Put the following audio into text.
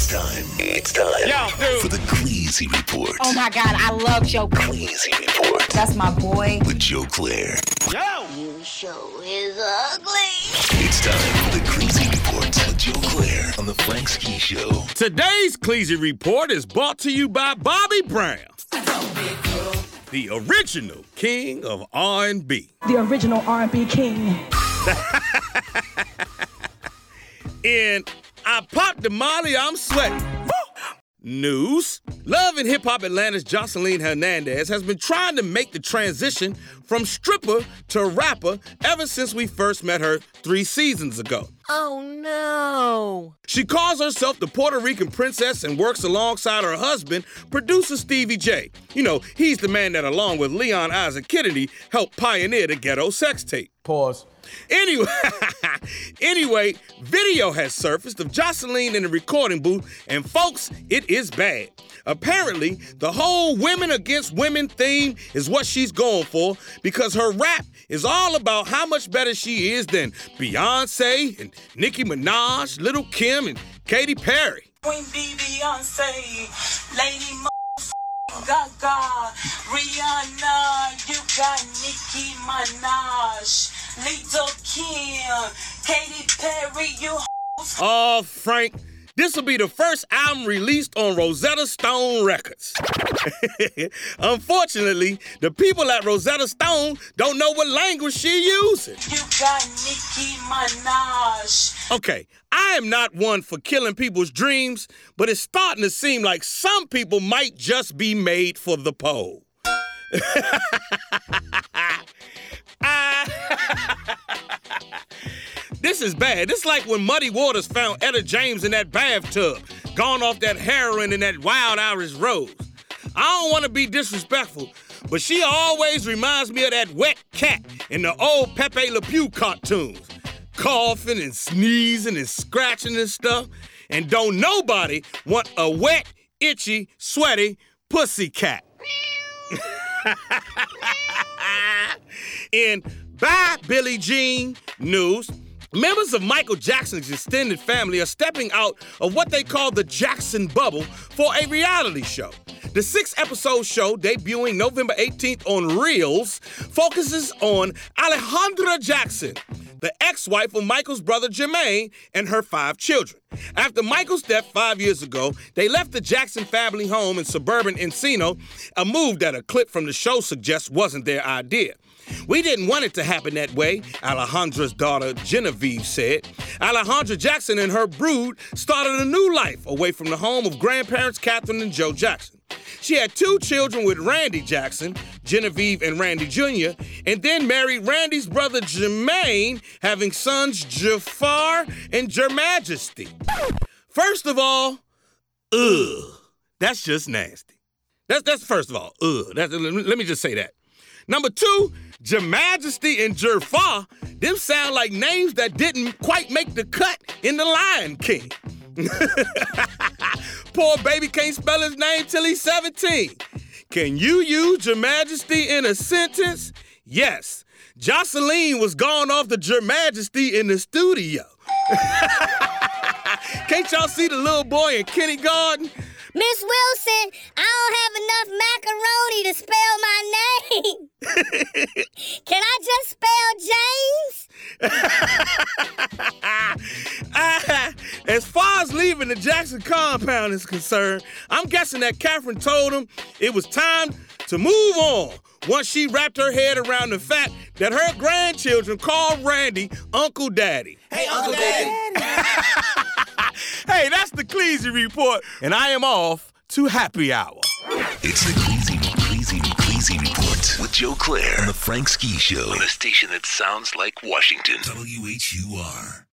It's time. Yo, dude. For the Cleasy Report. Oh my God, I love Joe. Cleasy Report. That's my boy. With Joe Claire. Yo! You show is ugly. It's time for the Cleasy Report with Joe Claire on the Frank Ski Show. Today's Cleasy Report is brought to you by Bobby Brown, the original king of R&B. The original R&B king. And I popped the Molly, I'm sweating. News. Love and Hip Hop Atlanta's Joseline Hernandez has been trying to make the transition from stripper to rapper ever since we first met her 3 seasons ago. Oh no. She calls herself the Puerto Rican princess and works alongside her husband, producer Stevie J. You know, he's the man that, along with Leon Isaac Kennedy, helped pioneer the ghetto sex tape. Pause. Anyway, video has surfaced of Joseline in the recording booth, and folks, it is bad. Apparently, the whole women against women theme is what she's going for because her rap is all about how much better she is than Beyonce and Nicki Minaj, Lil' Kim, and Katy Perry. Queen Bee, Beyonce, Lady Gaga, Rihanna, you got Nicki Minaj, Lil' Kim, Katy Perry, you Oh, Frank, this will be the first album released on Rosetta Stone Records. Unfortunately, the people at Rosetta Stone don't know what language she using. You got Nicki Minaj. Okay, I am not one for killing people's dreams, but it's starting to seem like some people might just be made for the pole. This is bad. This is like when Muddy Waters found Etta James in that bathtub, gone off that heroin in that Wild Irish Rose. I don't want to be disrespectful, but she always reminds me of that wet cat in the old Pepe Le Pew cartoons, coughing and sneezing and scratching and stuff. And don't nobody want a wet, itchy, sweaty pussy cat. In Bye Billie Jean news, members of Michael Jackson's extended family are stepping out of what they call the Jackson bubble for a reality show. The 6-episode show, debuting November 18th on Reels, focuses on Alejandra Jackson, the ex-wife of Michael's brother Jermaine, and her 5 children. After Michael's death 5 years ago, they left the Jackson family home in suburban Encino, a move that a clip from the show suggests wasn't their idea. We didn't want it to happen that way, Alejandra's daughter Genevieve said. Alejandra Jackson and her brood started a new life away from the home of grandparents Catherine and Joe Jackson. She had 2 children with Randy Jackson, Genevieve and Randy Jr., and then married Randy's brother Jermaine, having sons Jafar and Jermajesty. First of all, that's just nasty. That's first of all, let me just say that. Number 2, Jermajesty and Jafar, them sound like names that didn't quite make the cut in The Lion King. Poor baby can't spell his name till he's 17. Can you use Jermajesty in a sentence? Yes. Joseline was gone off the Jermajesty in the studio. Can't y'all see the little boy in kindergarten? Miss Wilson, I don't have enough macaroni to spell my name. Can I just spell James? As far as leaving the Jackson compound is concerned, I'm guessing that Catherine told him it was time to move on once she wrapped her head around the fact that her grandchildren called Randy Uncle Daddy. Hey, Uncle Daddy. Hey, that's the Cleasy Report, and I am off to happy hour. It's the Cleasy Report with Joe Claire on the Frank Ski Show on a station that sounds like Washington. WHUR.